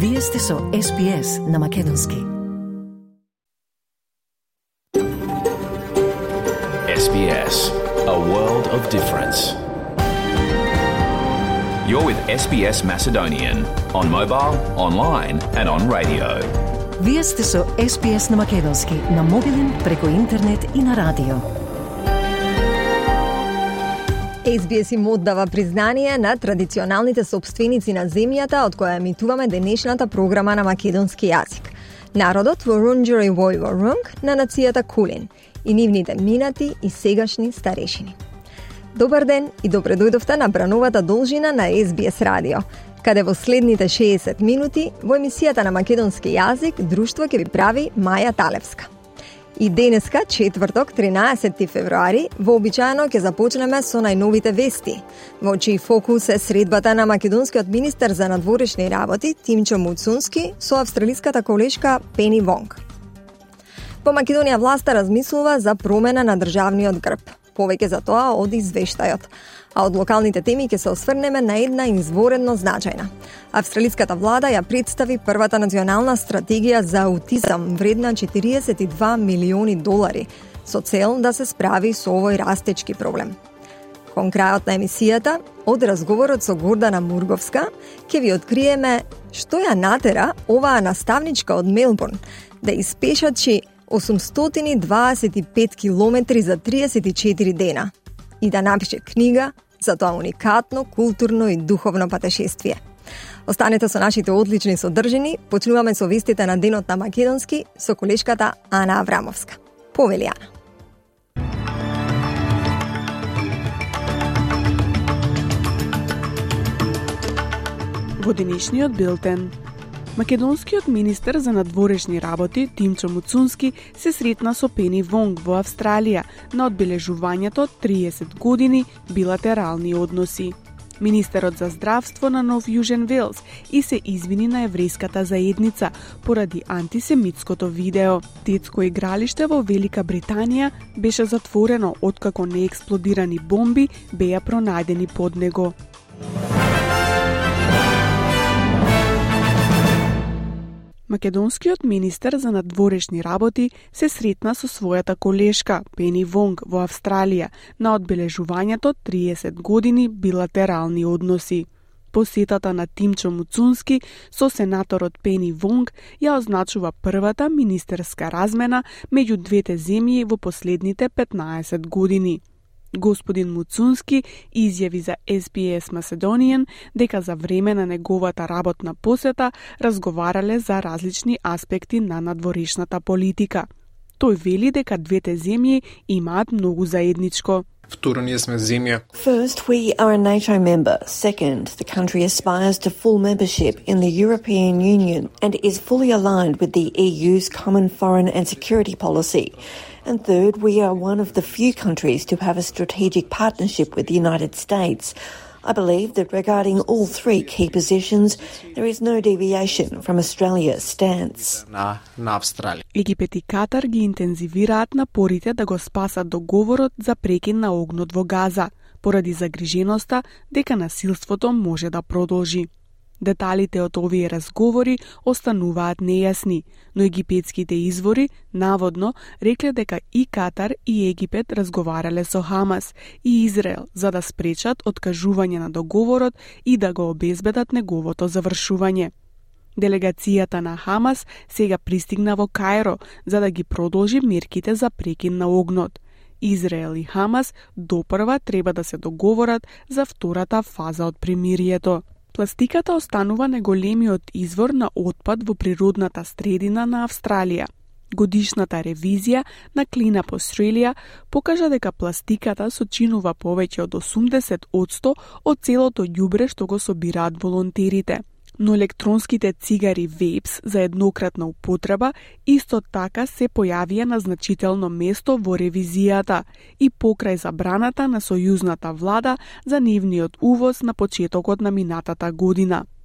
Вие сте со SBS на Македонски. SBS, a world of difference. You're with SBS Macedonian on mobile, online and on radio. Вие сте со SBS на Македонски на мобилен, преку интернет и на радио. SBS им оддава признание на традиционалните собственици на земјата од која емитуваме денешната програма на македонски јазик. Народот во Рунџери Војворунг на нацијата Кулин и нивните минати и сегашни старешини. Добар ден и добре дојдовте на брановата должина на SBS радио, каде во следните 60 минути во емисијата на македонски јазик друштво ќе ви прави Маја Талевска. И денеска, четврток, 13 февруари, вообичаено ќе започнеме со најновите вести, во чиј фокус е средбата на македонскиот министер за надворешни работи Тимчо Муцунски со австралиската колешка Пени Вонг. По Македонија власта размислува за промена на државниот грб. Повеќе за тоа од извештајот. А од локалните теми ќе се осврнеме на една изворедно значајна. Австралиската влада ја представи првата национална стратегија за аутизам вредна $42 милиони со цел да се справи со овој растечки проблем. Кон крајот на емисијата, од разговорот со Гордана Мурговска, ќе ви откриеме што ја натера оваа наставничка од Мелбурн да испешачи 825 километри за 34 дена и да напише книга за тоа уникатно, културно и духовно патешествие. Останете со нашите одлични содржини, почнуваме со вестите на Денот на Македонски со колешката Ана Аврамовска. Повели, Ана. Во денешниот билтен, македонскиот министер за надворешни работи Тимчо Муцунски се сретна со Пени Вонг во Австралија на одбележувањето 30 години билатерални односи. Министерот за здравство на Нов Јужен Велс и се извини на еврејската заедница поради антисемитското видео. Детско игралиште во Велика Британија беше затворено откако неексплодирани бомби беа пронајдени под него. Македонскиот министер за надворешни работи се сретна со својата колешка Пени Вонг во Австралија на одбележувањето 30 години билатерални односи. Посетата на Тимчо Муцунски со сенаторот Пени Вонг ја означува првата министерска размена меѓу двете земји во последните 15 години. Господин Муцунски изјави за SBS Macedonian дека за време на неговата работна посета разговарале за различни аспекти на надворешната политика. Тој вели дека двете земји имаат многу заедничко. Второ, ние сме земја. First, we are a NATO member. Second, the country aspires to full membership in the European Union and is fully aligned with the EU's common foreign and security policy. And third, we are one of the few countries to have a strategic partnership with the United States. I believe that regarding all three key positions, there is no deviation from Australia's stance. На Австралија. Египет и Катар ги интензивираат напорите да го спасат договорот за прекин на огнот во Газа, поради загриженоста дека насилството може да продолжи. Деталите од овие разговори остануваат нејасни, но египетските извори наводно рекле дека и Катар и Египет разговарале со Хамас и Израел за да спречат откажување на договорот и да го обезбедат неговото завршување. Делегацијата на Хамас сега пристигна во Кајро за да ги продолжи мерките за прекин на огнот. Израел и Хамас допрва треба да се договорат за втората фаза од примирието. Пластиката останува најголемиот извор на отпад во природната средина на Австралија. Годишната ревизија на Clean Up Australia покажа дека пластиката сочинува повеќе од 80% од целото ѓубре што го собираат волонтерите. Но електронските цигари вейпс за еднократна употреба исто така се појавија на значително место во ревизијата и покрај забраната на сојузната влада за нивниот увоз на почетокот на минатата година.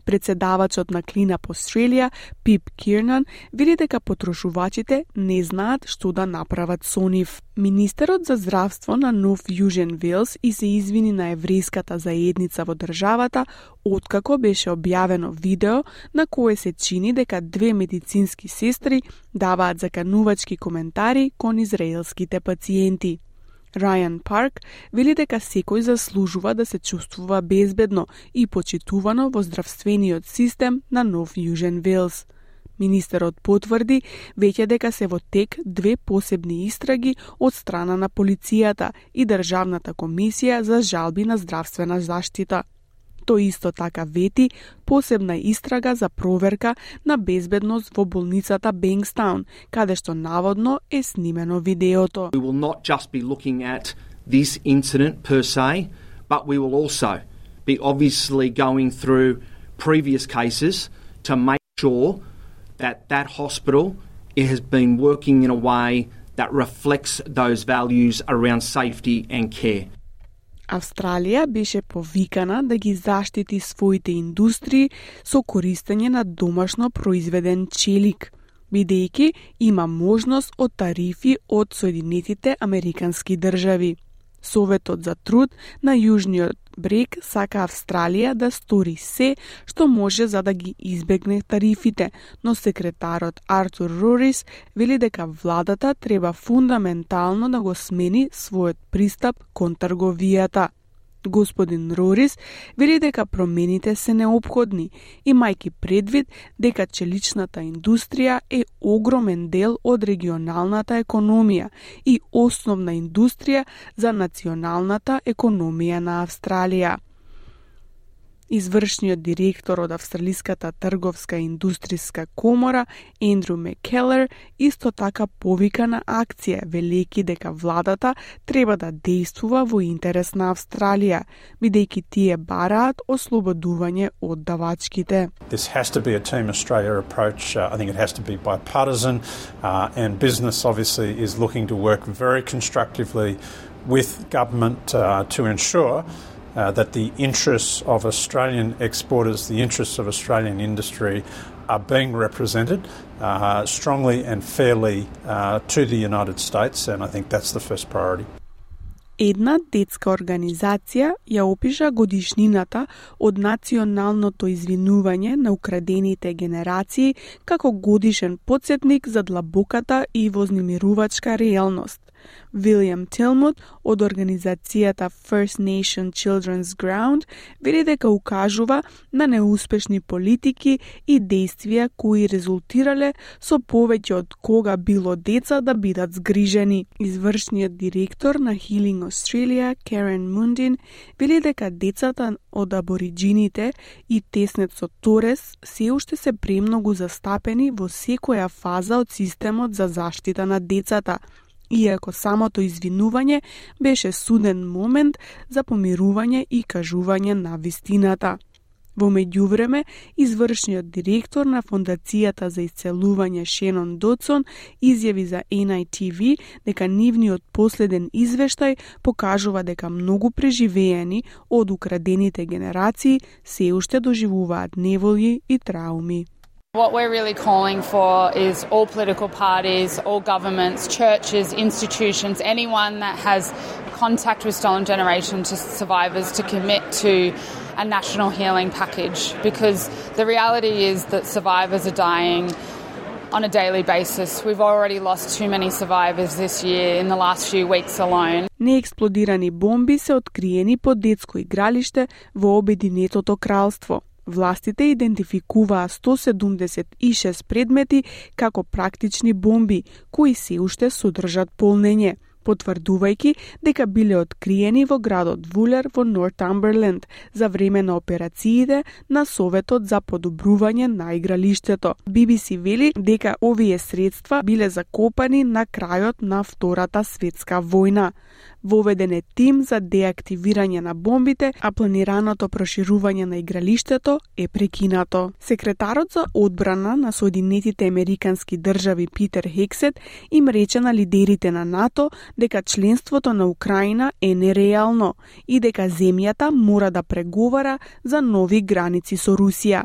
Председавачот на Clean Up Australia, Pip Kiernan, вели дека потрошувачите не знаат што да направат со нив. Министерот за здравство на Нов Јужен Велс и се извини на еврејската заедница во државата откако беше објавено видео на кое се чини дека две медицински сестри даваат заканувачки коментари кон израелските пациенти. Рајан Парк вели дека секој заслужува да се чувствува безбедно и почитувано во здравствениот систем на Нов Јужен Велс. Министерот потврди веќе дека се во тек две посебни истраги од страна на полицијата и Државната комисија за жалби на здравствена заштита. Тој исто така вети посебна истрага за проверка на безбедност во болницата Bankstown, каде што наводно е снимено видеото. We will not just be looking at this incident per se, but we will also be obviously going through previous cases to make sure that that hospital has been working in a way that reflects those values around safety and care. Австралија беше повикана да ги заштити своите индустрии со користење на домашно произведен челик, бидејќи има можност од тарифи од Соединетите Американски држави. Советот за труд на Јужниот брег сака Австралија да стори се што може за да ги избегне тарифите, но секретарот Артур Рорис вели дека владата треба фундаментално да го смени својот пристап кон трговијата. Господин Рорис вели дека промените се неопходни, имајќи предвид дека челичната индустрија е огромен дел од регионалната економија и основна индустрија за националната економија на Австралија. Извршниот директор од Австралиската трговска и индустријска комора, Ендрю Маккелер, исто така повика на акција, велејќи дека владата треба да действува во интерес на Австралија, бидејќи тие бараат ослободување од давачките. This has to be a Team Australia approach. I think it has to be bipartisan, and business obviously is looking to work very constructively with government to ensure that the interests of Australian exporters, the interests of Australian industry are being represented strongly and fairly to the United States, and I think that's the first priority. Една детска организација ја опиша годишнината од националното извинување на украдените генерации како годишен потсетник за длабоката и вознемирувачка реалност. Вилијам Тилмот од организацијата First Nation Children's Ground вели дека укажува на неуспешни политики и действија кои резултирале со повеќе од кога било деца да бидат згрижени. Извршниот директор на Healing Australia, Karen Mundin, вели дека децата од абориджините и теснецот Торес се уште се премногу застапени во секоја фаза од системот за заштита на децата, иако самото извинување беше суден момент за помирување и кажување на вистината. Во меѓувреме, извршниот директор на Фондацијата за исцелување Шенон Додсон изјави за NITV дека нивниот последен извештај покажува дека многу преживеени од украдените генерации се уште доживуваат неволји и трауми. What we're really calling for is all political parties, all governments, churches, institutions, anyone that has contact with stolen generation to survivors to commit to a national healing package, because the reality is that survivors are dying on a daily basis. We've already lost too many survivors this year in the last few weeks alone. Неексплодирани бомби се откриени по детско игралиште во Обединетото кралство. Властите идентификуваа 176 предмети како практични бомби, кои се уште содржат полнење, потврдувајќи дека биле откриени во градот Вулер во Нортамберленд за време на операциите на Советот за подобрување на игралиштето. BBC вели дека овие средства биле закопани на крајот на Втората светска војна. Воведен е тим за деактивирање на бомбите, а планираното проширување на игралиштето е прекинато. Секретарот за одбрана на Соединетите Американски држави Питер Хексет им рече на лидерите на НАТО дека членството на Украина е нереално и дека земјата мора да преговара за нови граници со Русија.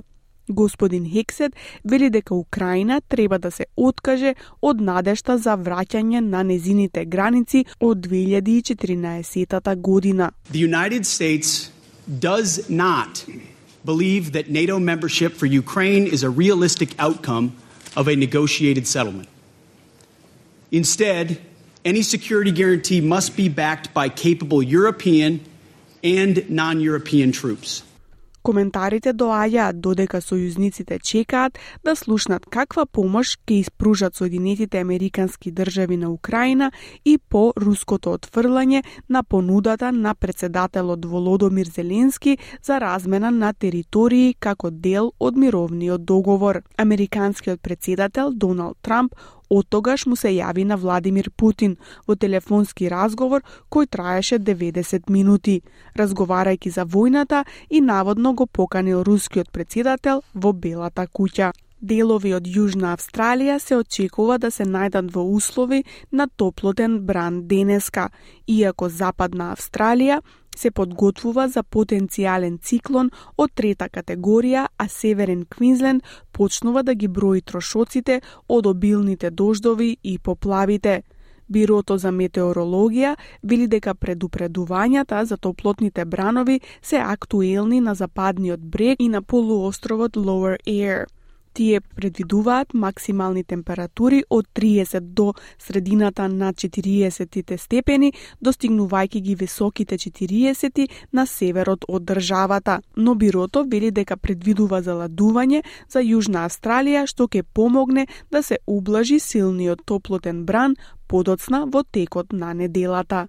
Господин Хексет вели дека Украина треба да се откаже од надежта за враќање на незините граници од 2014 година. The United States does not believe that NATO membership for Ukraine is a realistic outcome of a negotiated settlement. Instead, any security guarantee must be backed by capable European and non-European troops. Коментарите доаѓаат додека сојузниците чекаат да слушнат каква помош ќе испружат Соединетите Американски држави на Украина и по руското отфрлање на понудата на председателот Володомир Зеленски за размена на територии како дел од мировниот договор. Американскиот председател Доналд Трамп оттогаш му се јави на Владимир Путин во телефонски разговор кој траеше 90 минути, разговарајќи за војната и наводно го поканил рускиот председател во Белата куќа. Делови од Јужна Австралија се очекува да се најдат во услови на топлотен бран денеска, иако Западна Австралија се подготвува за потенцијален циклон од трета категорија, а Северен Квинсленд почнува да ги брои трошоците од обилните дождови и поплавите. Бирото за метеорологија вели дека предупредувањата за топлотните бранови се актуелни на западниот брег и на полуостровот Lower Eyre. Тие предвидуваат максимални температури од 30 до средината на 40 степени, достигнувајќи ги високите 40 на северот од државата. Но бирото вели дека предвидува заладување за Јужна Австралија, што ќе помогне да се ублажи силниот топлотен бран подоцна во текот на неделата.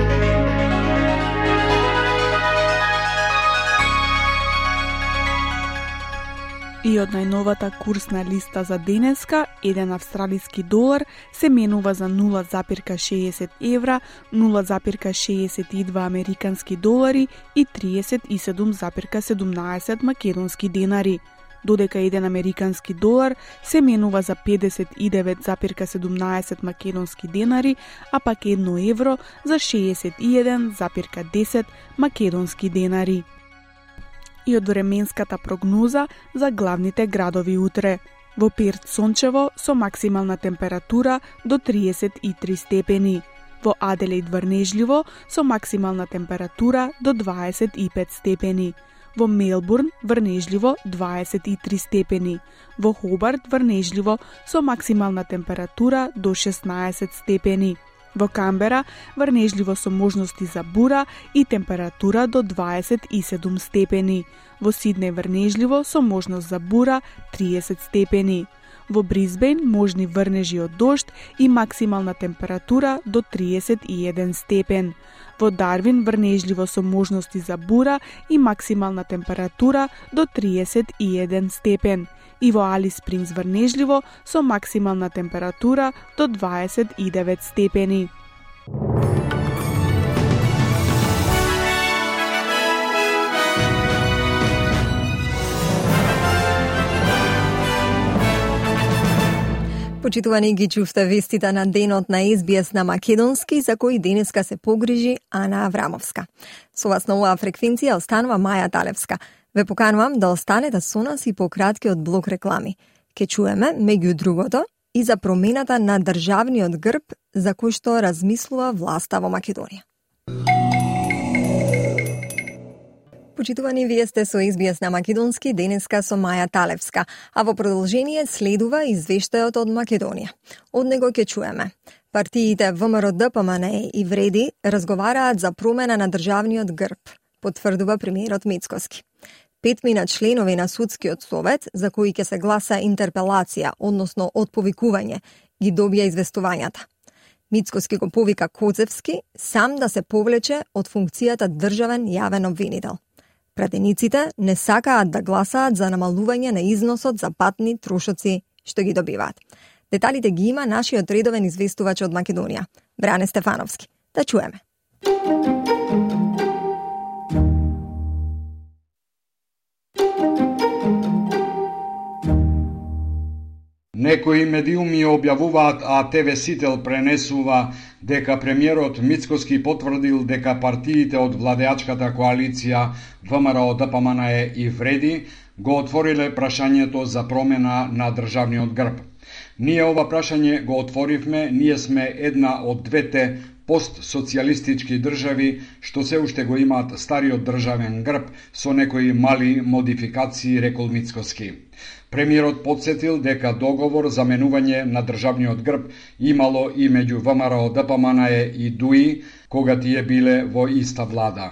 И од најновата курсна листа за денеска, 1 австралиски долар се менува за 0,60 евра, 0,62 американски долари и 37,17 македонски денари, додека 1 американски долар се менува за 59,17 македонски денари, а пак 1 евро за 61,10 македонски денари. И од временската прогноза за главните градови утре. Во Перт сончево со максимална температура до 33 степени. Во Аделаид врнежливо со максимална температура до 25 степени. Во Мелбурн врнежливо 23 степени. Во Хобарт врнежливо со максимална температура до 16 степени. Во Камбера врнежливо со можности за бура и температура до 27 степени. Во Сиднеј врнежливо со можност за бура 30 степени. Во Брисбејн можни врнежи од дожд и максимална температура до 31 степен. Во Дарвин врнежливо со можности за бура и максимална температура до 31 степен. И во Алис Спрингс врнежливо со максимална температура до 29 степени. Почитувани, ги чувте вестите на денот на SBS на македонски, за кои денеска се погрижи Ана Аврамовска. Со вас на оваа фреквенција останува Маја Талевска. Ве поканувам да останете со нас и по краткиот блок реклами. Ке чуеме, меѓу другото, и за промената на државниот грб за кој што размислува власта во Македонија. Почитувани, вие сте со SBS на македонски, денеска со Маја Талевска, а во продолжение следува извештајот од Македонија. Од него ќе чуеме. Партиите ВМРО, ДПМНЕ и Вреди разговараат за промена на државниот грб, потврдува премиерот Мицкоски. 5 членови на судскиот совет, за кои ќе се гласа интерпелација, односно отповикување, ги добија известувањата. Мицкоски го повика Коцевски сам да се повлече од функцијата државен јавен обвинител. Пратениците не сакаат да гласаат за намалување на износот за патни трошоци што ги добиваат. Деталите ги има нашиот редовен известувач од Македонија, Бране Стефановски. Да чуеме. Некои медиуми објавуваат, а ТВ Сител пренесува дека премиерот Мицкоски потврдил дека партиите од владеачката коалиција ВМРО, ДПМНЕ и Вреди го отвориле прашањето за промена на државниот грб. Ние ова прашање го отворивме, ние сме една од двете постсоцијалистички држави што се уште го имаат стариот државен грб со некои мали модификации, рекол Мицкоски. Премиерот подсетил дека договор за менување на државниот грб имало и меѓу ВМРО ДПМНЕ и ДУИ, кога тие биле во иста влада.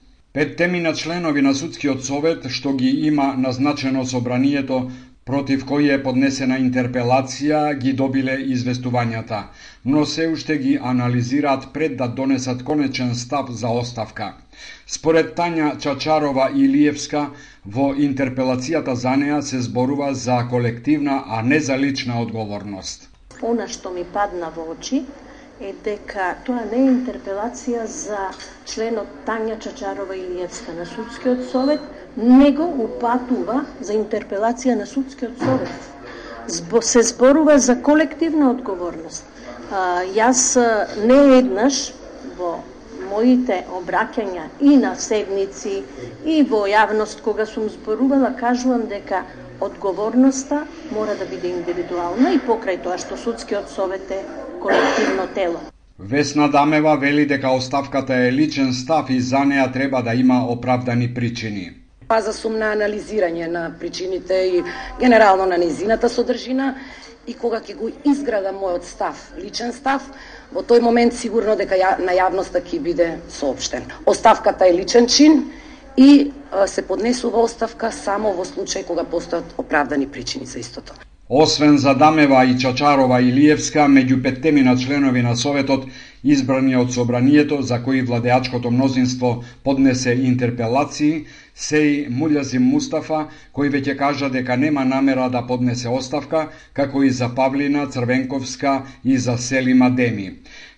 5 членови на Судскиот совет што ги има назначено собранието, против кои е поднесена интерпелација, ги добиле известувањата, но се уште ги анализираат пред да донесат конечен став за оставка. Според Тања Чачарова-Илиевска, во интерпелацијата за неа се зборува за колективна, а не за лична одговорност. Она што ми падна во очи е дека тоа не е интерпелација за членот Тања Чачарова-Илиевска на Судскиот совет, него упатува за интерпелација на Судскиот совет. Се зборува за колективна одговорност. Јас не еднаш во моите обраќања и на седници и во јавност кога сум зборувала, кажувам дека одговорноста мора да биде индивидуална и покрај тоа што Судскиот совет е колективно тело. Весна Дамева вели дека оставката е личен став и за неа треба да има оправдани причини. Паза сум на анализирање на причините и генерално на нејзината содржина и кога ќе го изградам мојот став, личен став, во тој момент сигурно дека на јавноста ќе биде соопштен. Оставката е личен чин и се поднесува оставка само во случај кога постојат оправдани причини за истото. Освен за Дамева и Чачарова-Илиевска, меѓу 5 членови на Советот, избрани од собранието за кои владеачкото мнозинство поднесе интерпелации, се и Муљазим Мустафа, кој веќе кажа дека нема намера да поднесе оставка, како и за Павлина Црвенковска и за Селима Деми.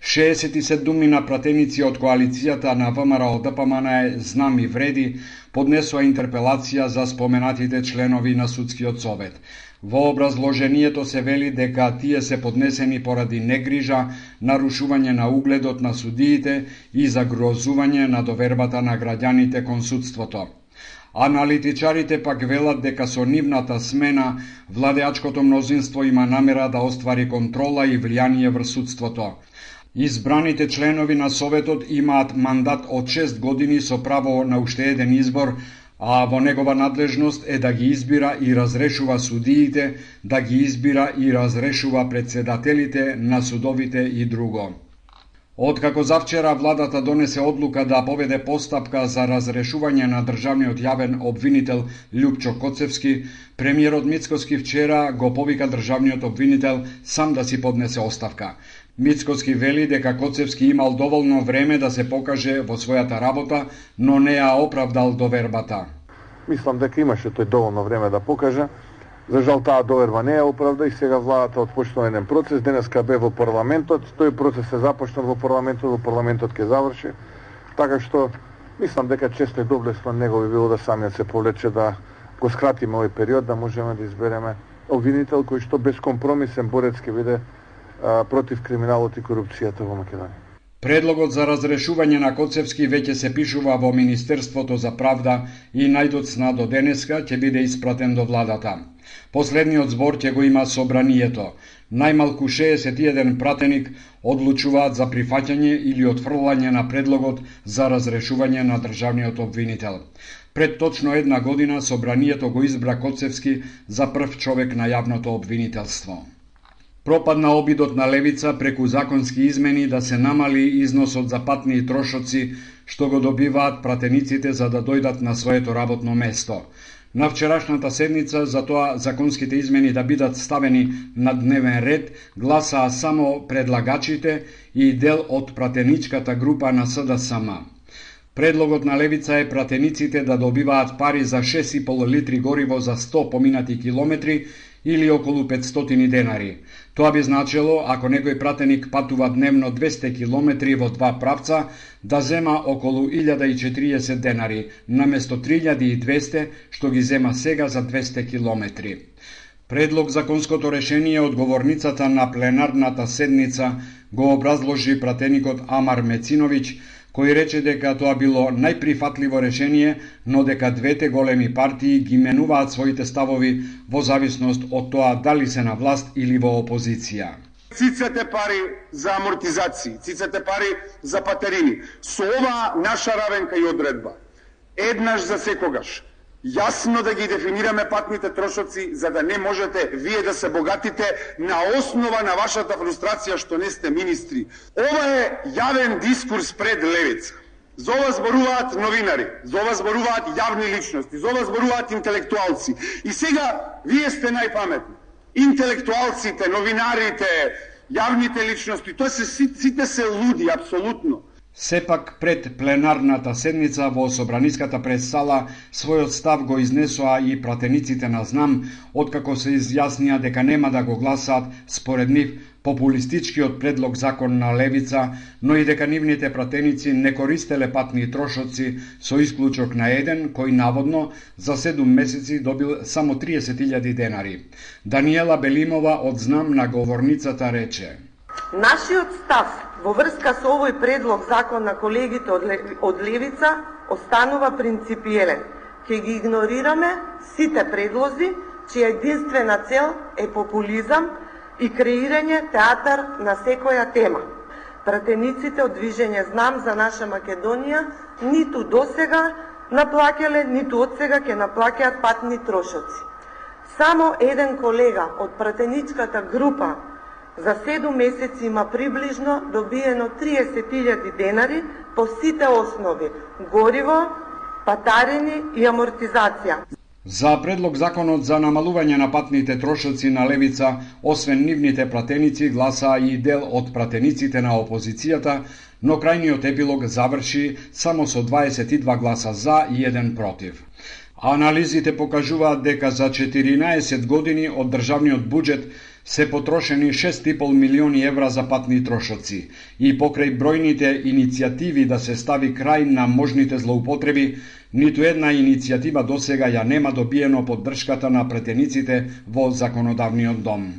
67 пратеници од коалицијата на ВМРО ДПМНЕ Знам и Вреди поднесоа интерпелација за споменатите членови на Судскиот совет. Во образложението се вели дека тие се поднесени поради негрижа, нарушување на угледот на судиите и загрозување на довербата на граѓаните кон судството. Аналитичарите пак велат дека со нивната смена владеачкото мнозинство има намера да оствари контрола и влијание врз судството. Избраните членови на Советот имаат мандат од 6 години со право на уште еден избор, а во негова надлежност е да ги избира и разрешува судиите, да ги избира и разрешува председателите на судовите и друго. Откако завчера владата донесе одлука да поведе постапка за разрешување на државниот јавен обвинител Љупчо Коцевски, премиерот Мицкоски вчера го повика државниот обвинител сам да си поднесе оставка. Мицкоски вели дека Коцевски имал доволно време да се покаже во својата работа, но не ја оправдал довербата. Мислам дека имаше тој доволно време да покаже. За жал таа доверба не ја оправда и сега владата отпочнува еден процес. Денеска бе во парламентот, тој процес е започнат во парламентот ќе заврши. Така што мислам дека често и доблесно него би било да самиот се повлече да го скратиме овој период, да можеме да избереме обвинител кој што безкомпромисен борец ќе биде против криминалот и корупцијата во Македонија. Предлогот за разрешување на Коцевски веќе се пишува во Министерството за правда и најдоцна до денеска ќе биде испратен до владата. Последниот збор ќе го има собранието. Најмалку 61 пратеник одлучуваат за прифаќање или отфрлање на предлогот за разрешување на државниот обвинител. Пред точно една година собранието го избра Коцевски за прв човек на јавното обвинителство. Пропадна обидот на левица преку законски измени да се намали износот за патни трошоци што го добиваат пратениците за да дојдат на своето работно место. На вчерашната седница за тоа законските измени да бидат ставени на дневен ред гласаа само предлагачите и дел од пратеничката група на СДСМ. Предлогот на левица е пратениците да добиваат пари за 6,5 литри гориво за 100 поминати километри или околу 500 денари. Тоа би значило, ако некој пратеник патува дневно 200 километри во два правца, да зема околу 1040 денари, наместо 3200 што ги зема сега за 200 километри. Предлог законското решение одговорницата на пленарната седница го образложи пратеникот Амар Мециновиќ, кој рече дека тоа било најприфатливо решение, но дека двете големи партии ги менуваат своите ставови во зависност од тоа дали се на власт или во опозиција. Цицате пари за амортизации, цицате пари за патерини. Со оваа наша равенка и одредба, еднаш за секогаш, јасно да ги дефинираме патните трошоци, за да не можете вие да се богатите на основа на вашата фрустрација што не сте министри. Ова е јавен дискурс пред левица. За ова зборуваат новинари, за ова зборуваат јавни личности, за ова зборуваат интелектуалци. И сега вие сте најпаметни. Интелектуалците, новинарите, јавните личности, тоа сите се луди, апсолутно. Сепак пред пленарната седница во Собраниската прес-сала својот став го изнесоа и пратениците на ЗНАМ, откако се изјаснија дека нема да го гласаат според нив популистичкиот предлог закон на левица, но и дека нивните пратеници не користеле патни трошоци со исклучок на еден кој наводно за 7 месеци добил само 30.000 денари. Даниела Белимова од ЗНАМ на говорницата рече: Нашиот став во врска со овој предлог закон на колегите од левица останува принципиелен. Ќе ги игнорираме сите предлози чија единствена цел е популизам и креирање театар на секоја тема. Пратениците од движење ЗНАМ за наша Македонија ниту досега наплаќале, ниту одсега ќе наплаќаат патни трошоци. Само еден колега од пратеничката група за 7 месеци има приближно добиено 30.000 денари по сите основи – гориво, патарини и амортизација. За предлог законот за намалување на патните трошоци на левица, освен нивните пратеници, гласаа и дел од пратениците на опозицијата, но крајниот епилог заврши само со 22 гласа за и 1 против. Анализите покажуваат дека за 14 години од државниот буџет се потрошени 6,5 милиони евра за патни трошоци и покрај бројните иницијативи да се стави крај на можните злоупотреби, ниту една иницијатива досега ја нема добиено поддршката на претениците во законодавниот дом.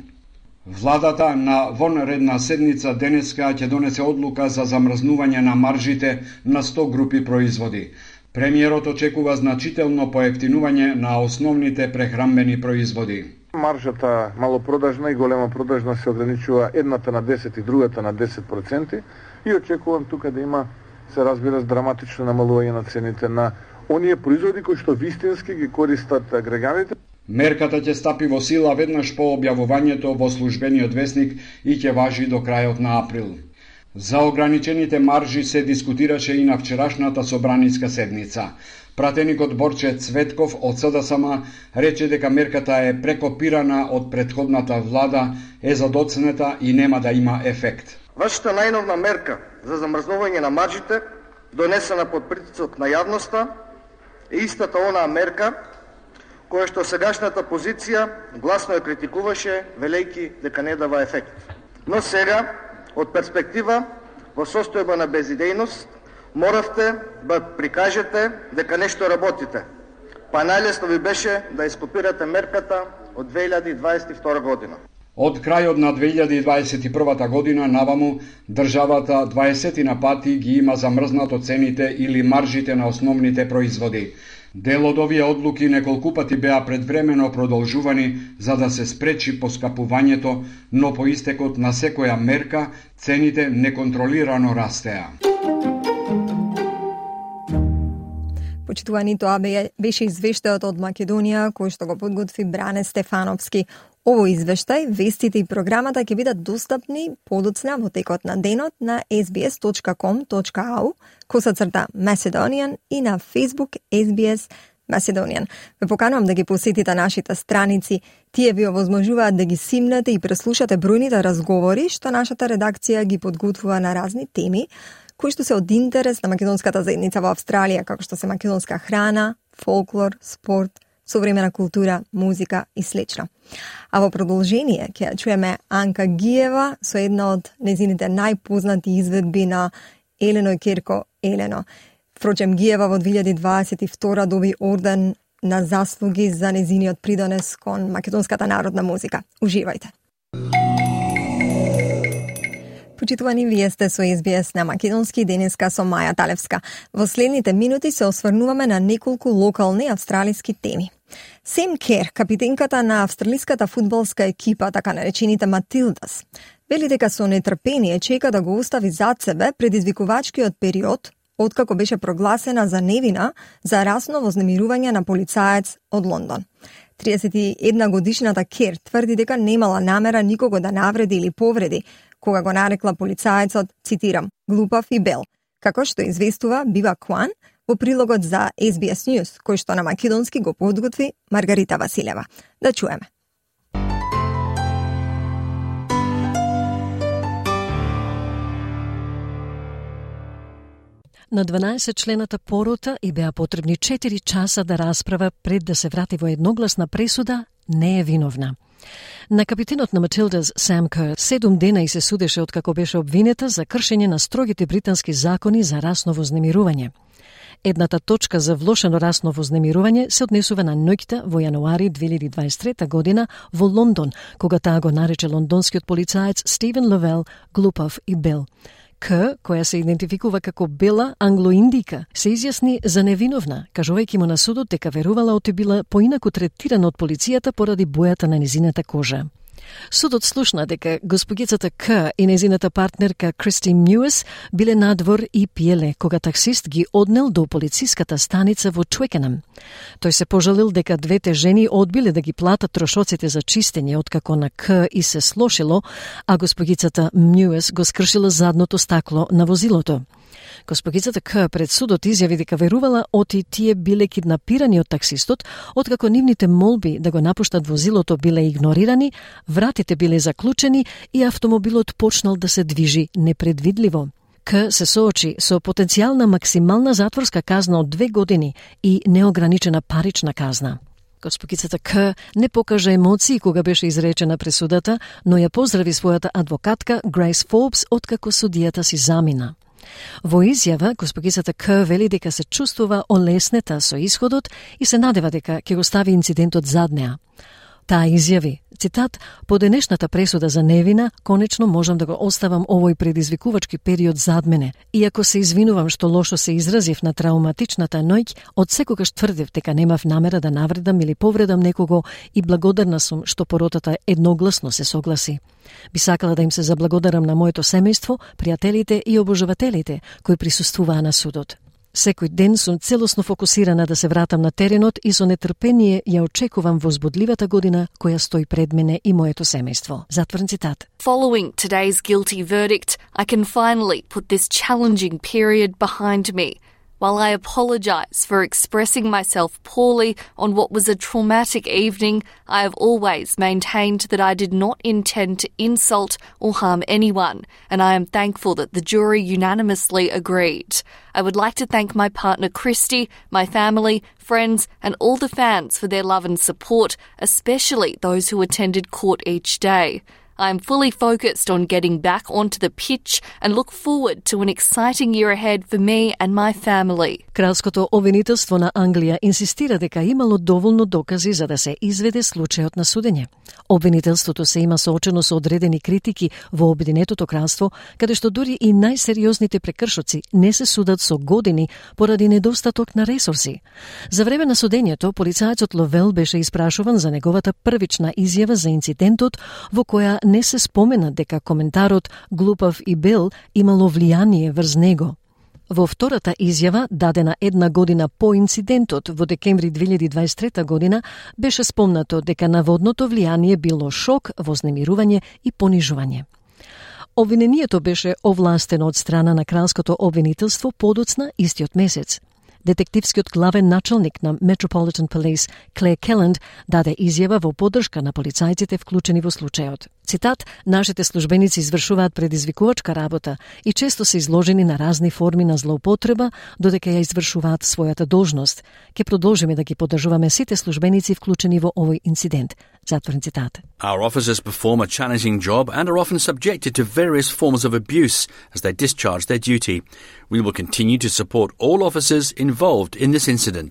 Владата на вонредна седница денеска ќе донесе одлука за замрзнување на маржите на 100 групи производи. Премиерот очекува значително поевтинување на основните прехранбени производи. Маржата малопродажна и голема продажна се ограничува едната на 10 и другата на 10% и очекувам тука да има, се разбира, драматично намалување на цените на оние производи кои што вистински ги користат граѓаните. Мерката ќе стапи во сила веднаш по објавувањето во службениот весник и ќе важи до крајот на април. За ограничените маржи се дискутираше и на вчерашната собраниска седница. Пратеникот Борче Цветков од СДСМ рече дека мерката е прекопирана од претходната влада, е задоцнета и нема да има ефект. Вашата најновна мерка за замрзнување на маржите, донесена под притисок на јавноста, е истата онаа мерка која што сегашната позиција гласно ја критикуваше, велејки дека не дава ефект. Но сега, од перспектива во состојба на безидејност, моравте да прикажете дека нешто работите. Па најлесно ви беше да ископирате мерката од 2022 година. Од крајот на 2021 година наваму, државата 20 пати ги има замрзнато цените или маржите на основните производи. Дел од овие одлуки неколку пати беа предвремено продолжувани за да се спречи поскапувањето, но по истекот на секоја мерка цените неконтролирано растеа. Почитувани, тоа беше извештајот од Македонија кој што го подготви Бране Стефановски. Овој извештај, вестите и програмата ќе бидат достапни подоцна во текот на денот на sbs.com.au/Macedonian и на Facebook SBS Macedonian. Ве поканувам да ги посетите нашите страници. Тие ви овозможуваат да ги симнете и преслушате бројните разговори што нашата редакција ги подготвува на разни теми кои што се од интерес на македонската заедница во Австралија, како што се македонска храна, фолклор, спорт, современа култура, музика и слично. А во продолжение ќе чуеме Анка Гиева со една од незините најпознати изведби на Елено и Керко Елено. Впрочем, Гиева во 2022 доби орден на заслуги за незиниот придонес кон македонската народна музика. Уживајте! Почитувани, вие сте со SBS на Македонски, денеска со Маја Талевска. Во следните минути се осврнуваме на неколку локални австралиски теми. Сем Кер, капитенката на австралиската фудбалска екипа, така наречените Матилдас, вели дека со нетрпение чека да го остави зад себе предизвикувачкиот период откако беше прогласена за невина за расно вознемирување на полицаец од Лондон. 31 годишната Кер тврди дека немала намера никого да навреди или повреди, кога го нарекла полицаецот, цитирам, глупав и бел, како што известува Бива Куан во прилогот за SBS News, кој што на македонски го подготви Маргарита Василева. Да чуеме. На 12-члената порота и беа потребни 4 часа да расправа пред да се врати во едногласна пресуда, не е виновна. На капитенот на Матилдас Сам Кер 7 дена и се судеше откако беше обвинета за кршење на строгите британски закони за расно вознемирување. Едната точка за влошено расно вознемирување се однесува на ноќта во јануари 2023 година во Лондон, кога таа го нарече лондонскиот полицаец Стивен Ловел глупав и бел. К, која се идентификува како бела англоиндика, се изјасни за невиновна, кажувајќи му на судот дека верувала оти била поинаку третирана од полицијата поради бојата на незината кожа. Судот слушна дека госпогицата К и незината партнерка Кристи Мјуес биле надвор и пиеле кога таксист ги однел до полициската станица во Твекенам. Тој се пожалил дека двете жени одбиле да ги платат трошоците за чистење откако на К и се слошило, а госпогицата Мјуес го скршила задното стакло на возилото. Госпогицата К пред судот изјави дека верувала оти тие биле киднапирани од таксистот, откако нивните молби да го напуштат возилото биле игнорирани, вратите биле заклучени и автомобилот почнал да се движи непредвидливо. К се соочи со потенцијална максимална затворска казна од 2 години и неограничена парична казна. Госпогицата К не покажа емоции кога беше изречена пресудата, но ја поздрави својата адвокатка Грейс Форбс откако судијата си замина. Во изјава, госпогицата К вели дека се чувствува олеснета со исходот и се надева дека ќе го стави инцидентот зад неа. Таа изјави, цитат, по денешната пресуда за невина, конечно можам да го оставам овој предизвикувачки период зад мене. Иако се извинувам што лошо се изразив на трауматичната ноќ, од секогаш тврдев дека немав намера да навредам или повредам некого и благодарна сум што поротата едногласно се согласи. Би сакала да им се заблагодарам на моето семејство, пријателите и обожавателите кои присуствуваа на судот. Секој ден сум целосно фокусирана да се вратам на теренот и со нетрпение ја очекувам возбудливата година која стои пред мене и моето семејство. Затворен цитат. Following today's guilty verdict, I can finally put this challenging period behind me. While I apologise for expressing myself poorly on what was a traumatic evening, I have always maintained that I did not intend to insult or harm anyone, and I am thankful that the jury unanimously agreed. I would like to thank my partner Christy, my family, friends, and all the fans for their love and support, especially those who attended court each day. I am fully focused on getting back onto the pitch and look forward to an exciting year ahead for me and my family. Кралското обвинителство на Англија инсистира дека имало доволно докази за да се изведе случајот на судење. Обвинителството се има соочено со одредени критики во Обединетото кралство, каде што дури и најсериозните прекршоци не се судат со години поради недостаток на ресурси. За време на судењето, полицајецот Ловел беше испрашуван за неговата првична изјава за инцидентот, во која не се спомена дека коментарот глупав и бел имало влијание врз него. Во втората изјава, дадена 1 година по инцидентот во декември 2023 година, беше спомнато дека наводното влијание било шок, вознемирување и понижување. Обвинението беше овластено од страна на кралското обвинителство подоцна истиот месец. Детективскиот главен началник на Metropolitan Police, Claire Kelland, даде изјава во поддршка на полицајците вклучени во случајот. Цитат, нашите службеници извршуваат предизвикувачка работа и често се изложени на разни форми на злоупотреба, додека ја извршуваат својата должност. Ке продолжиме да ги поддржуваме сите службеници вклучени во овој инцидент. Затворен цитат. Our officers perform a challenging job and are often subjected to various forms of abuse as they discharge their duty. We will continue to support all officers involved in this incident.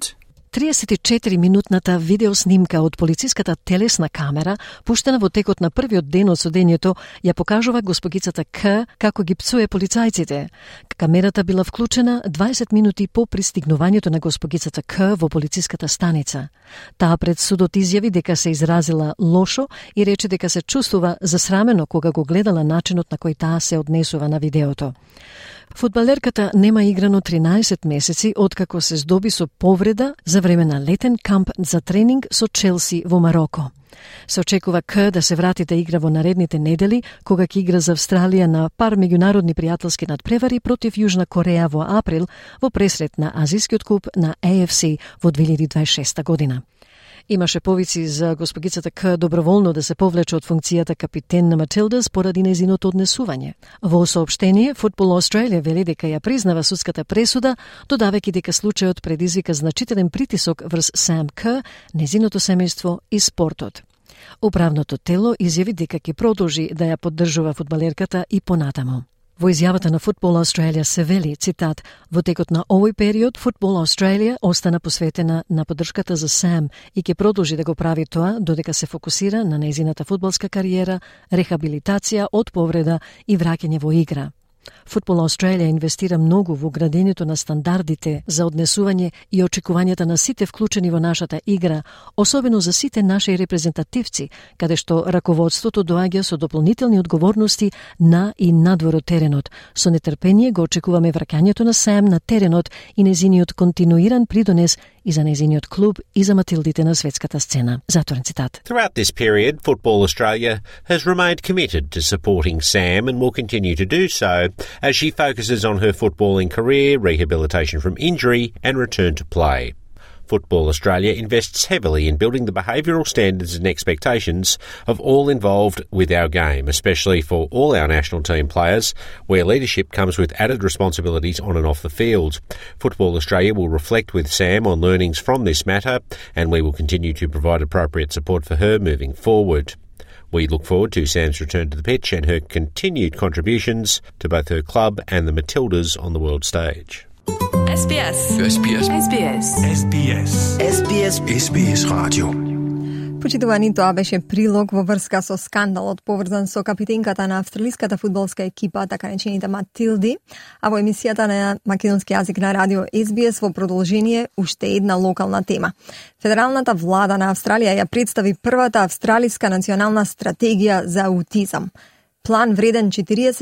34-минутната видеоснимка од полициската телесна камера, пуштена во текот на првиот ден од судењето, ја покажува госпогицата К како ги пцуе полицајците. Камерата била вклучена 20 минути по пристигнувањето на госпогицата К во полициската станица. Таа пред судот изјави дека се изразила лошо и рече дека се чувствува засрамено кога го гледала начинот на кој таа се однесува на видеото. Фудбалерката нема играно 13 месеци откако се здоби со повреда за време на летен камп за тренинг со Челси во Мароко. Се очекува К да се врати да игра во наредните недели, кога ќе игра за Австралија на пар меѓународни пријателски надпревари против Јужна Кореја во април во пресрет на Азискиот куп на AFC во 2026 година. Имаше повици за госпогицата К доброволно да се повлече од функцијата капитен на Матилдас поради нејзиното однесување. Во соопштение, Football Australia вели дека ја признава судската пресуда, додавајќи дека случајот предизвика значителен притисок врз Сам К, нејзиното семејство и спортот. Управното тело изјави дека ќе продолжи да ја поддржува фудбалерката и понатаму. Во изјавата на Football Australia се вели, цитат, во текот на овој период Football Australia остана посветена на поддршката за Сам и ќе продолжи да го прави тоа додека се фокусира на нејзината фудбалска кариера, рехабилитација од повреда и враќање во игра. Football Australia инвестира многу во градењето на стандардите за однесување и очекувањата на сите вклучени во нашата игра, особено за сите наши репрезентативци, каде што раководството доаѓа со дополнителни одговорности на и надвор од теренот. Со нетрпение го очекуваме враќањето на Сам на теренот и незиниот континуиран придонес и за незиниот клуб и за матилдите на светската сцена. Затворен цитат. Throughout this period, Football Australia has remained committed to supporting Sam and will continue to do so as she focuses on her footballing career, rehabilitation from injury and return to play. Football Australia invests heavily in building the behavioural standards and expectations of all involved with our game, especially for all our national team players, where leadership comes with added responsibilities on and off the field. Football Australia will reflect with Sam on learnings from this matter, and we will continue to provide appropriate support for her moving forward. We look forward to Sam's return to the pitch and her continued contributions to both her club and the Matildas on the world stage. SBS. SBS. SBS. SBS. SBS. SBS Radio. Почитувани, тоа беше прилог во врска со скандалот поврзан со капитенката на австралиската фудбалска екипа, така наречените Матилди, а во емисијата на македонски јазик на радио SBS во продолжение уште една локална тема. Федералната влада на Австралија ја представи првата австралиска национална стратегија за аутизам. План вреден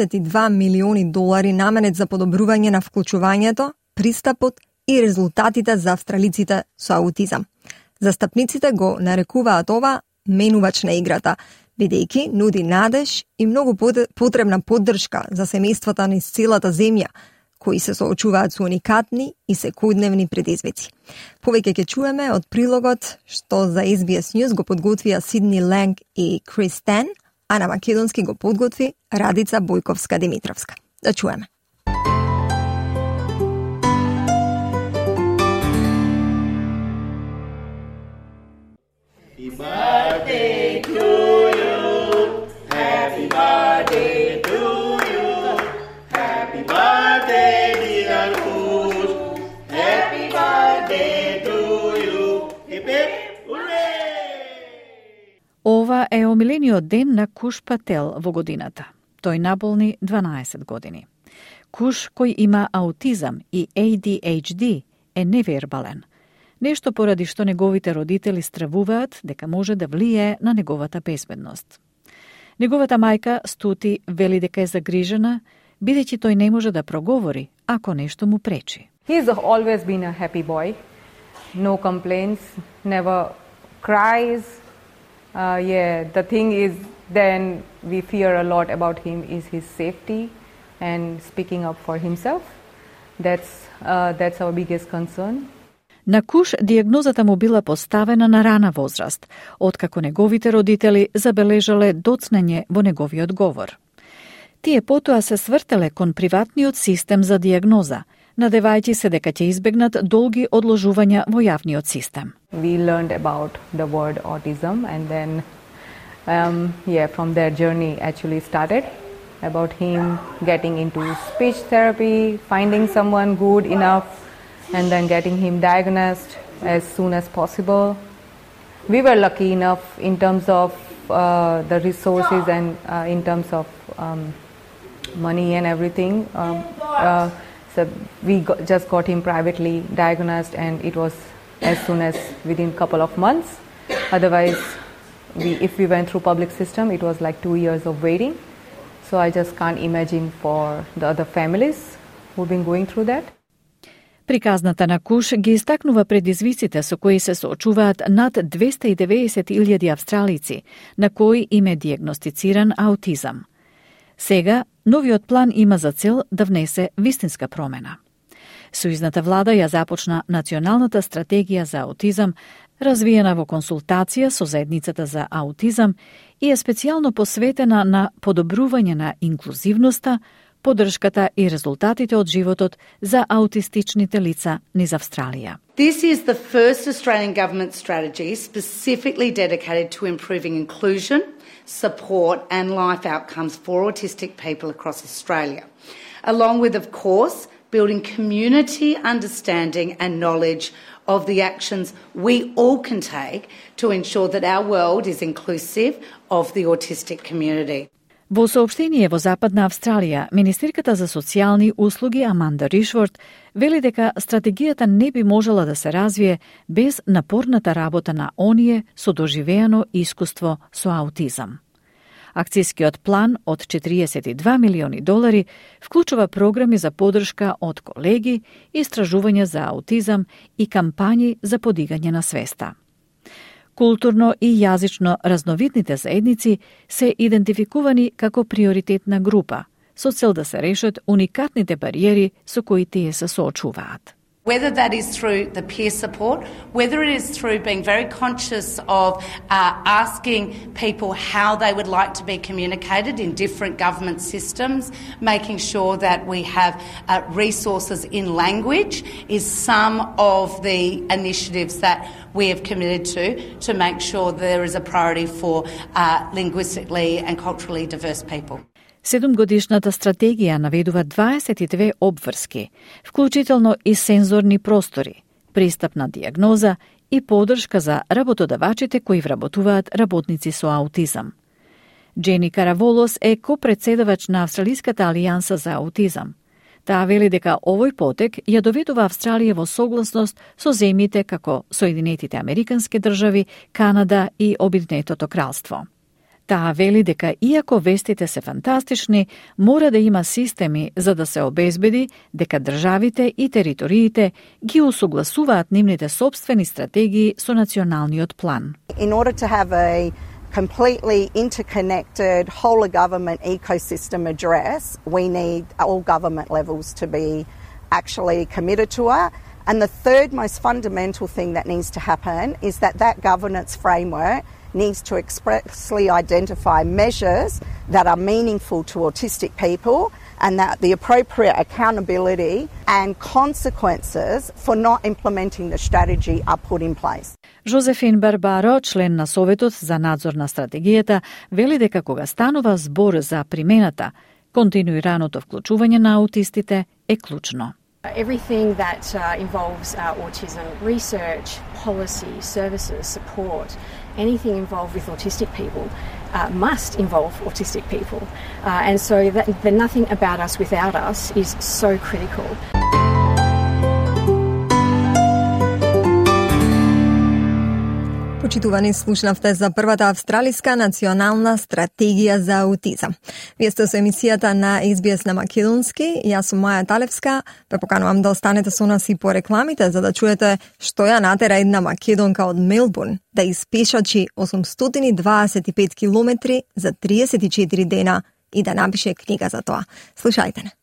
42 милиони долари наменет за подобрување на вклучувањето, пристапот и резултатите за австралиците со аутизам. Застапниците го нарекуваат ова менувач на играта, бидејќи нуди надеж и многу потребна поддршка за семејствата низ целата земја, кои се соочуваат со уникатни и секојдневни предизвици. Повеќе ќе чуеме од прилогот што за SBS News го подготвија Сидни Ланг и Крис Тен, а на македонски го подготви Радица Бојковска-Димитровска. Да чуеме. Happy birthday to you. Happy birthday to you. Happy birthday, dear Kush. Happy birthday to you. Hip hip hooray! Ова е омилениот ден на Куш Пател во годината. Тој наболни 12 години. Куш, кој има аутизам и ADHD, е невербален. Нешто поради што неговите родители стравуваат дека може да влијае на неговата безбедност. Неговата мајка Стути вели дека е загрижена, бидејќи тој не може да проговори ако нешто му пречи. He's always been a happy boy. No complaints, never cries. The thing is then we fear a lot about him is his safety and speaking up for himself. That's our biggest concern. На Куш диагнозата му била поставена на рана возраст, откако неговите родители забележале доцнење во неговиот говор. Тие потоа се свртеле кон приватниот систем за диагноза, надевајќи се дека ќе избегнат долги одложувања во јавниот систем. We learned about the word autism and then from their journey actually started about him getting into speech therapy, finding someone good enough and then getting him diagnosed as soon as possible. We were lucky enough in terms of the resources and in terms of money and everything. So we just got him privately diagnosed, and it was as soon as within a couple of months. Otherwise, if we went through public system, it was like 2 years of waiting. So I just can't imagine for the other families who've been going through that. Приказната на Куш ги истакнува предизвиците со кои се соочуваат над 290.000 австралици, на кои им е диагностициран аутизам. Сега, новиот план има за цел да внесе вистинска промена. Сојузната влада ја започна Националната стратегија за аутизам, развиена во консултација со заедницата за аутизам и е специјално посветена на подобрување на инклузивноста, поддршката и резултатите од животот за аутистичните лица низ Австралија. This is the first Australian government strategy specifically dedicated to improving inclusion, support and life outcomes for autistic people across Australia, along with, of course, building community understanding and knowledge of the actions we all can take to ensure that our world is inclusive of the autistic community. Во соопштение во Западна Австралија, Министерката за социјални услуги Аманда Ришворд вели дека стратегијата не би можела да се развие без напорната работа на оние со доживеано искуство со аутизам. Акцијскиот план од $42 милиони вклучува програми за поддршка од колеги, истражувања за аутизам и кампањи за подигање на свеста. Културно и јазично разновидните заедници се идентификувани како приоритетна група, со цел да се решат уникатните бариери со кои тие се соочуваат. Whether that is through the peer support, whether it is through being very conscious of asking people how they would like to be communicated in different government systems, making sure that we have resources in language is some of the initiatives that we have committed to make sure there is a priority for linguistically and culturally diverse people. 7-годишната стратегија наведува 22 обврски, вклучително и сензорни простори, пристапна диагноза и поддршка за работодавачите кои вработуваат работници со аутизам. Джени Караволос е копредседавач на Австралиската алијанса за аутизам. Таа вели дека овој потек ја доведува Австралија во согласност со земјите како Соединетите Американски држави, Канада и Обединетото кралство. Таа вели дека иако вестите се фантастични, мора да има системи за да се обезбеди дека државите и териториите ги усогласуваат нивните собствени стратегии со националниот план. In order to have a completely interconnected whole of government ecosystem address, we need all government levels to be actually committed to it. And the third most fundamental thing that needs to happen is that governance framework needs to expressly identify measures that are meaningful to autistic people and that the appropriate accountability and consequences for not implementing the strategy are put in place. Жозефин Барбаро, член на Советот за надзор на стратегијата, вели дека кога станува збор за примената, континуираното вклучување на аутистите е клучно. Everything that involves autism research, policy, services, support, anything involved with autistic people must involve autistic people. And so that nothing about us without us is so critical. Почитувани, слушнавте за првата австралиска национална стратегија за аутизам. Вие сте со емисијата на SBS на македонски. Јас сум Маја Талевска. Ве поканувам да останете со нас и по рекламите, за да чуете што ја натера една македонка од Мелбурн да испешачи 825 километри за 34 дена и да напише книга за тоа. Слушајте не.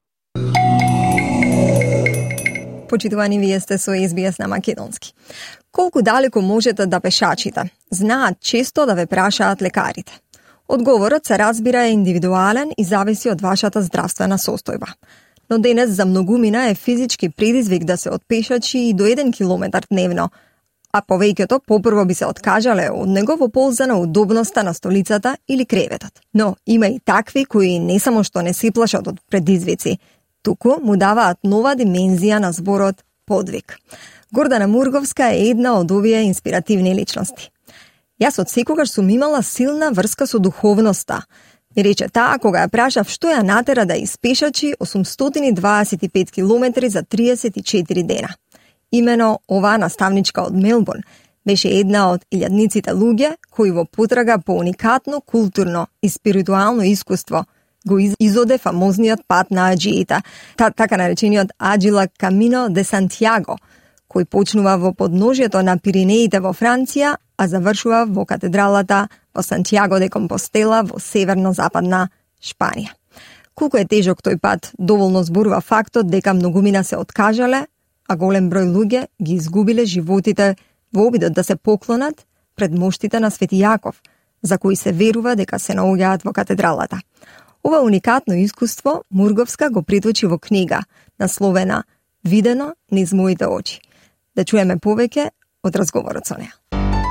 Почитувани, вие сте со SBS на македонски. Колку далеко можете да пешачите? Знаат често да ве прашаат лекарите. Одговорот се разбира е индивидуален и зависи од вашата здравствена состојба. Но денес за многумина е физички предизвик да се отпешачи и до 1 километар дневно, а повеќето попрво би се откажале од него во полза на удобноста на столицата или креветот. Но има и такви кои не само што не се плашат од предизвици, туку му даваат нова димензија на зборот подвиг. Гордана Мурговска е една од овие инспиративни личности. Јас од секогаш сум имала силна врска со духовноста, ми рече таа кога ја прашав што ја натера да испешачи 825 километри за 34 дена. Имено оваа наставничка од Мелбурн беше една од илјадниците луѓе кои во потрага по уникатно културно и спиритуално искуство го изоде фамозниот пат на аџиите, така наречениот Аџила Камино де Сантјаго, кој почнува во подножјето на Пиренеите во Франција, а завршува во катедралата во Сантјаго де Компостела во северно-западна Шпанија. Колку е тежок тој пат, доволно зборува фактот дека многумина се откажале, а голем број луѓе ги изгубиле животите во обидот да се поклонат пред моштите на Свети Јаков, за кои се верува дека се наоѓаат во катедралата. Ова уникатно искуство Мурговска го приточи во книга, насловена «Видено низ моите очи». Да чуеме повеќе од разговорот со неа.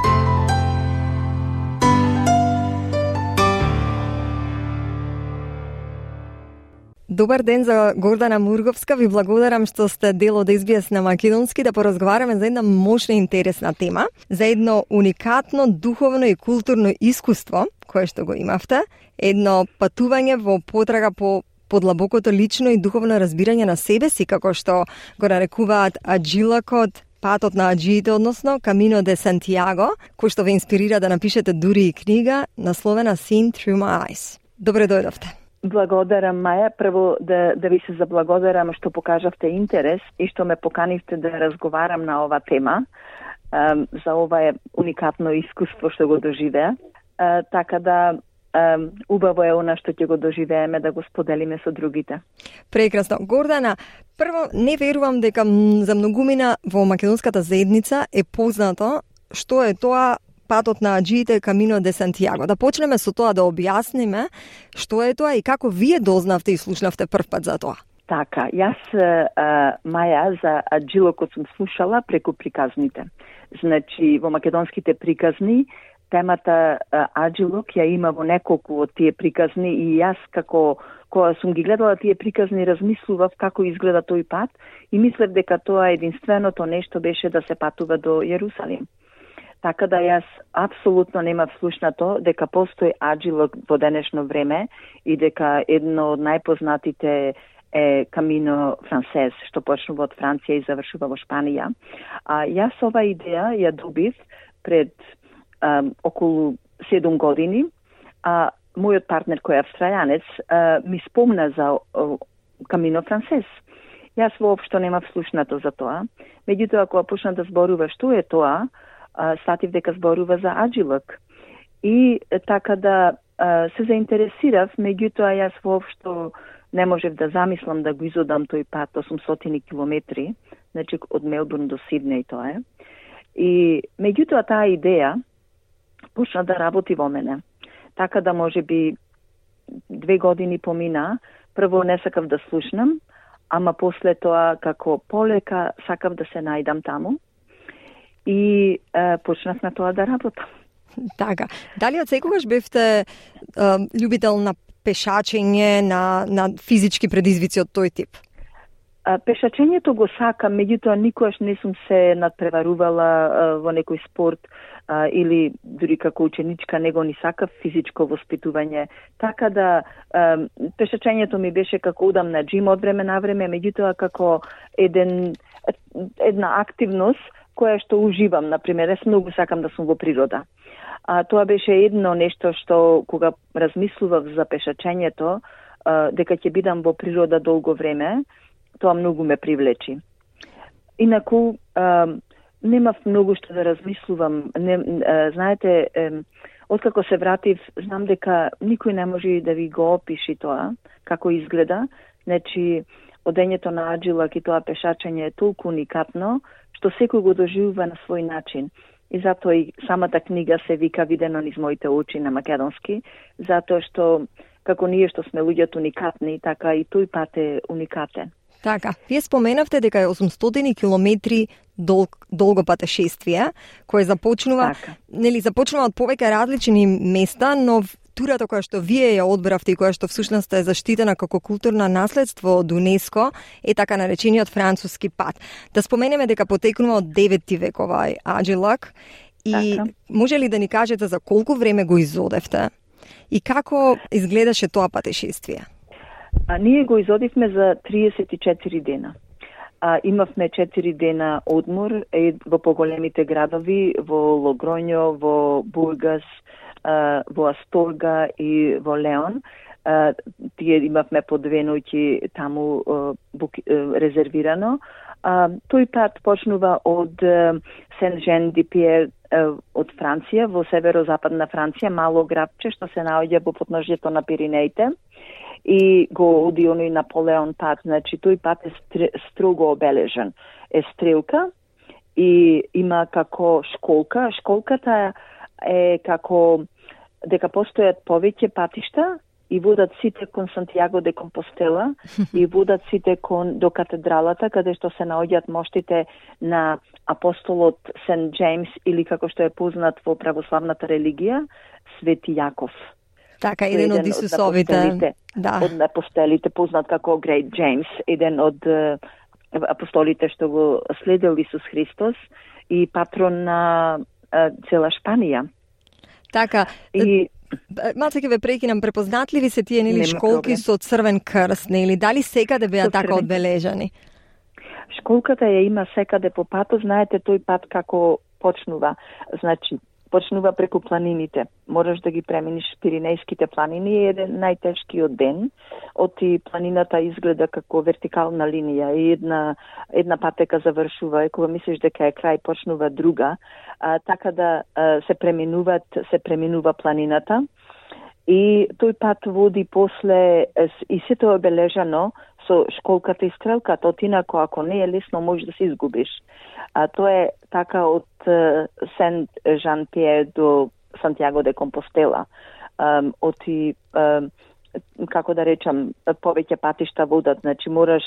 Добар ден за Гордана Мурговска. Ви благодарам што сте дел од SBS на македонски да поразговараме за една мощна и интересна тема, за едно уникатно духовно и културно искуство кое што го имавте, едно патување во потрага по подлабокото лично и духовно разбирање на себе си, како што го нарекуваат аџилакот, патот на аџиите, односно Камино де Сантјаго, кој што ве инспирира да напишете дури и книга насловена Seen Through My Eyes. Добре дојдовте. Благодарам, Маја. Прво да ви се заблагодарам што покажавте интерес и што ме поканивте да разговарам на ова тема, за ова уникатно искуство што го доживеа. Така да убаво е она што ќе го доживееме да го споделиме со другите. Прекрасно. Гордана, прво не верувам дека за многумина во македонската заедница е познато што е тоа патот на аџиите Камино де Сантјаго. Да почнеме со тоа да објасниме што е тоа и како вие дознавте и слушнавте првпат за тоа. Така, јас, Маја, за аџилокот сум слушала преку приказните. Значи, во македонските приказни, темата аџилок ја има во неколку од тие приказни и јас кога сум ги гледала тие приказни размислував како изгледа тој пат и мислев дека тоа единственото нешто беше да се патува до Јерусалим. Така да јас апсолутно немав слушнато дека постои аџилок во денешно време и дека едно од најпознатите е Камино Франсез, што почнува од Франција и завршува во Шпанија. Јас ова идеја ја добив пред околу 7 години. Мојот партнер кој е австрајанец ми спомна за Камино Франсез. Јас воопшто немав слушнато за тоа. Меѓутоа, кога почна да зборува што е тоа, сватив дека зборува за аџилок. И така да се заинтересирав, меѓутоа јас воопшто не можев да замислам да го изодам тој пат 800 километри, значи од Мелбурн до Сиднеј тоа е. И меѓутоа таа идеја почна да работи во мене. Така да може би 2 години помина, прво не сакав да слушнам, ама после тоа како полека сакав да се најдам таму и почнав на тоа да работам. Така. Дали од секогаш бевте љубител на пешачење, на физички предизвици од тој тип? Пешачењето го сакам, меѓутоа никогаш не сум се надпреварувала во некој спорт или дури како ученичка него ни сакав физичко воспитување. Така да пешачењето ми беше како удам на джим од време на време, меѓутоа како една активност која што уживам, например, јас многу сакам да сум во природа. Тоа беше едно нешто што кога размислував за пешачењето, дека ќе бидам во природа долго време, тоа многу ме привлечи. Инаку, немав многу што да размислувам. Знаете, откако се вратив, знам дека никој не може да ви го опиши тоа, како изгледа. Значи, одењето на аџилак и тоа пешачење е толку уникатно, што секој го доживува на свој начин. И затоа и самата книга се вика Видено низ моите очи на македонски, затоа што како ние што сме луѓето уникатни, така и тој пат е уникатен. Така, вие споменавте дека е 800 километри долго патешествие, кое започнува, започнува од повеќе различни места, но културата која што вие ја одбравте и која што всушност е заштитена како културно наследство од УНЕСКО е така наречениот француски пат. Да споменеме дека потекнува од 9 век овај аџилак и може ли да ни кажете за колку време го изодевте и како изгледаше тоа патешествие? Ние го изодивме за 34 дена. Имавме 4 дена одмор во поголемите градови, во Логронјо, во Бургас, во Асторга и во Леон. Тие имавме по 2 ноќи таму резервирано. Тој пат почнува од Сен-Жен-ди-Пиер од Франција, во северо-западна Франција, мало градче што се наоѓа во подножјето на Пиринеите. И го оди оној Наполеон пат, значи тој пат е строго обележен. Е стрелка и има како школка. Школката е како дека постојат повеќе патишта и водат сите кон Сантјаго де Компостела и водат сите до катедралата каде што се наоѓаат моштите на апостолот Сент Джеймс или како што е познат во православната религија Свети Јаков. Така, еден од Исусовите. Од апостолите, познат како Great James, еден од апостолите што го следел Исус Христос и патрон на цела Шпанија. Така, малце ќе ве прекинам, препознатливи се тие нели школки со црвен крст, нели? Дали секаде беа така одбележани? Школката ја има секаде по патот, знаете тој пат како почнува. Значи, почнува преку планините. Можеш да ги преминиш Пиринејските планини, е еден најтешкиот ден. Оти планината изгледа како вертикална линија и една патека завршува и кога мислиш дека е крај почнува друга. Така да се преминува планината и тој пат води после и сето е обележано со школката и стрелката, отинако ако не е лесно можеш да се изгубиш. Тоа е така од Сент Жан Пиер до Сантјаго де Компостела. Оти, како да речам, повеќе патишта водат, значи мораш,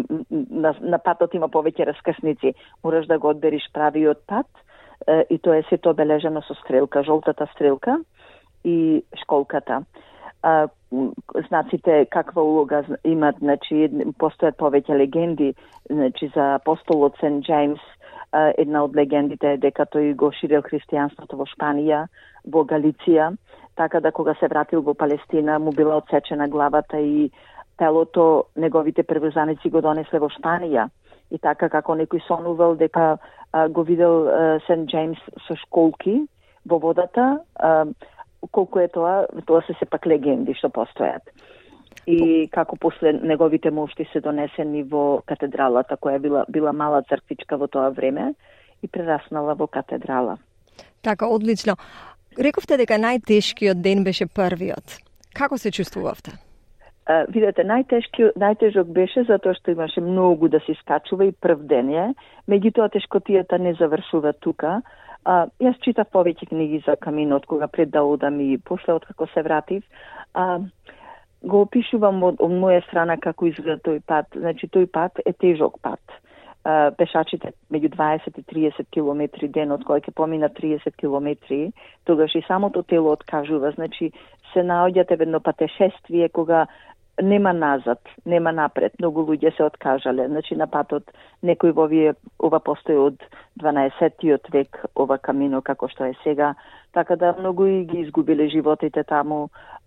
на патот има повеќе раскрсници, мораш да го одбериш правиот пат и тоа е сето обележено со стрелка, жолтата стрелка и школката. Знаците каква улога имат, значи постојат повеќе легенди, значи за апостолот Сент Джеймс. Една од легендите е дека тој го ширил христијанството во Шпанија, во Галиција, така да кога се вратил во Палестина му била отсечена главата и телото неговите приврзаници го донесле во Шпанија. И така како некој сонувал дека го видел Сент Джеймс со школки во водата, колку е тоа се сепак легенди што постојат. И како после неговите мошти се донесени во катедралата, која била мала црквичка во тоа време и прераснала во катедрала. Така, одлично. Рековте дека најтешкиот ден беше првиот. Како се чувствувавте? Видете, најтежок беше затоа што имаше многу да се скачува и прв ден е. Меѓутоа тешкотијата не завршува тука. Јас читав повеќе книги за каминот кога пред да одам и после откако се вратив. Го опишувам од моја страна како изгледа тој пат. Значи, тој пат е тежок пат. Пешачите меѓу 20 и 30 километри денот, кој ќе помина 30 километри, тогаш и самото тело откажува. Значи, се наоѓате во едно патешествие кога нема назад, нема напред. Многу луѓе се откажале. Значи, на патот некој ова постои од 12-тиот век, ова камино како што е сега. Така да многу и ги изгубиле животите таму.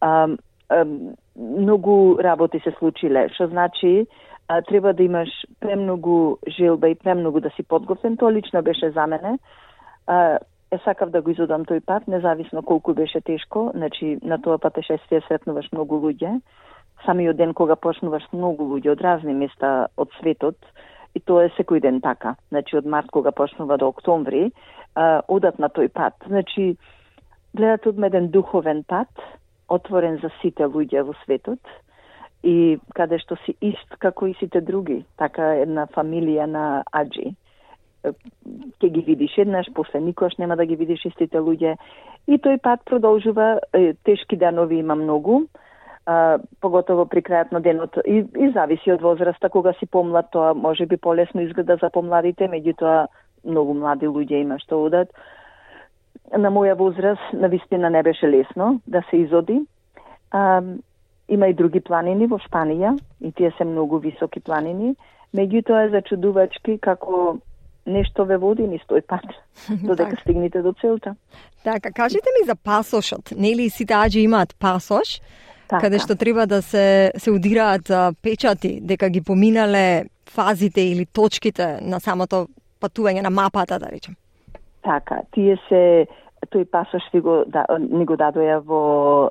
Многу работи се случиле, што значи треба да имаш премногу желба и премногу да си подготвен. Тоа лично беше за мене. Сакав да го изодам тој пат, независно колку беше тешко. Значи, на тоа патешествие сретнуваш многу луѓе. Самиот ден кога почнуваш многу луѓе од разни места од светот, и тоа е секој ден така. Значи, од март кога почнува до октомври, одат на тој пат. Значи, гледате од еден духовен пат, отворен за сите луѓе во светот и каде што си ист како и сите други, така една фамилија на аџи. Ќе ги видиш еднаш, после никош нема да ги видиш истите луѓе и тој пат продолжува, тешки денови има многу, поготово при крајот на денот и зависи од возраста, кога си помлад тоа може би полесно изгледа за помладите, меѓутоа многу млади луѓе има што одат. На моја возраст навистина не беше лесно да се изоди, Има и други планини во Шпанија, и тие се многу високи планини, меѓутоа е зачудувачки како нешто ве води низ тој пат, додека стигнете до целта. Така, кажете ми за пасошот. Нели сите аџи имаат пасош, каде што треба да се удираат печати, дека ги поминале фазите или точките на самото патување на мапата, да речем. Така, тој пасош ни го дадоја во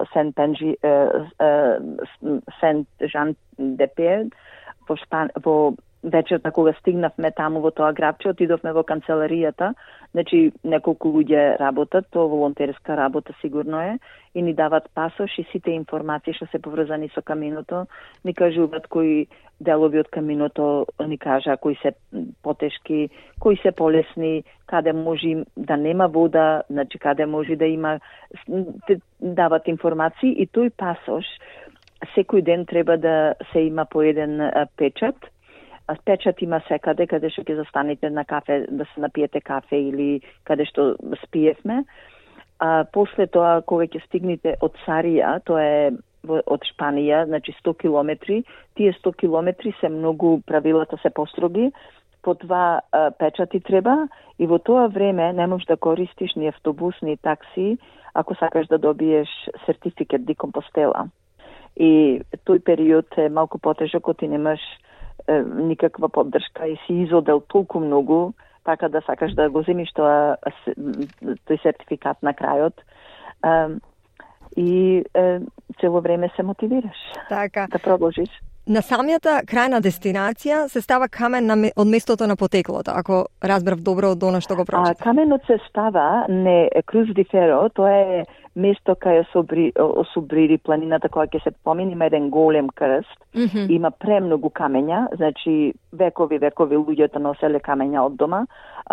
Сент Жан де Пер, во вечерта кога стигнавме таму во тоа градче, отидовме во канцеларијата, значи неколку луѓе работат, тоа волонтерска работа сигурно е, и ни дават пасош и сите информации што се поврзани со каминото, ни кажуваат кои делови од каминото, ни кажа кои се потешки, кои се полесни, каде може да нема вода, значи каде може да има, дават информации и тој пасош секој ден треба да се има по еден печат. Печат има секаде, каде што ќе застанете на кафе, да се напиете кафе или каде што спиевме. После тоа, кога ќе стигнете од Сарија, тоа е од Шпанија, значи 100 километри, тие 100 километри се многу, правилата се построги, по 2 печати треба и во тоа време не можеш да користиш ни автобус, ни такси, ако сакаш да добиеш сертификат ди Компостела. И тој период е малку потежок, ти немаш никаква поддршка и си изодел толку многу, така да сакаш да го земиш тој сертификат на крајот. И цело време се мотивираш да продолжиш. На самијата крајна дестинација се става камен од местото на потеклото, ако разбрав добро од она што го прочитав. Каменот се става не Круз ди Феро, тоа е место кај Особрири планината, која ќе се помини, има еден голем крст, има премногу камења, значи векови луѓето носеле камења од дома,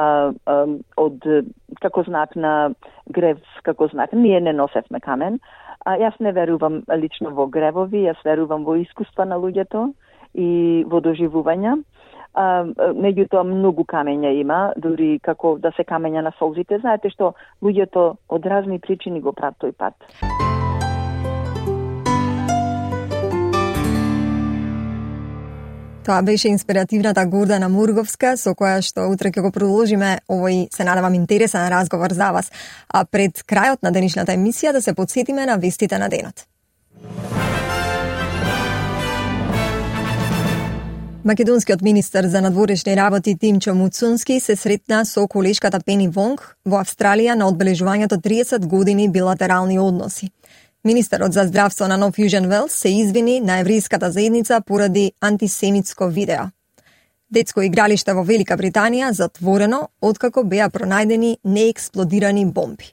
како знак на грев, како знак, ние не носевме камен. Јас не верувам лично во гревови, јас верувам во искуства на луѓето и во доживувања. Меѓутоа многу камења има, дури како да се камења на солзите. Знаете што луѓето од разни причини го прават тој пат. Тоа беше инспиративната Гордана Мурговска, со која што утре ќе го продолжиме овој, се надевам, интересен разговор за вас. А пред крајот на денешната емисија да се потсетиме на вестите на денот. Македонскиот министер за надворешни работи Тимчо Муцунски се сретна со колешката Пени Вонг во Австралија на одбележувањето 30 години билатерални односи. Министерот за здравство на Нов Јужен Велс се извини на еврејската заедница поради антисемитско видео. Детско игралиште во Велика Британија затворено откако беа пронајдени неексплодирани бомби.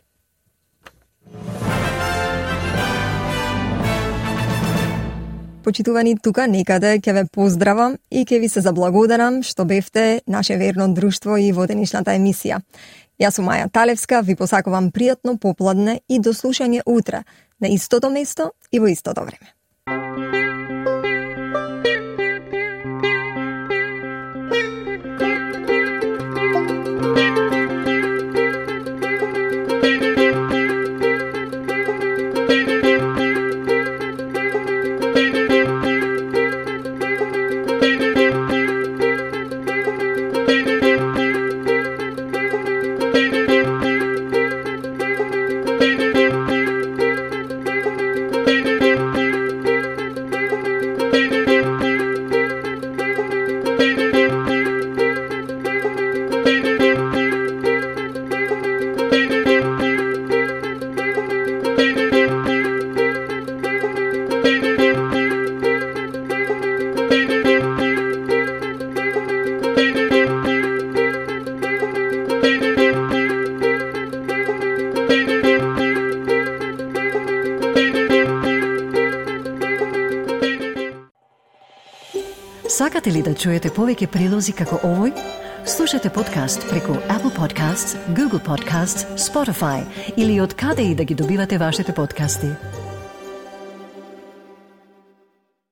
Почитувани, тука некаде ќе ве поздравам и ќе ви се заблагодарам што бевте наше верно друштво и во денешната емисија. Јас сум Маја Талевска, ви посакувам пријатно попладне и до слушање утре на истото место и во истото време. Сакате ли да чуете повеќе прилози како овој? Слушате подкаст преку Apple Podcasts, Google Podcasts, Spotify или од каде и да ги добивате вашите подкасти.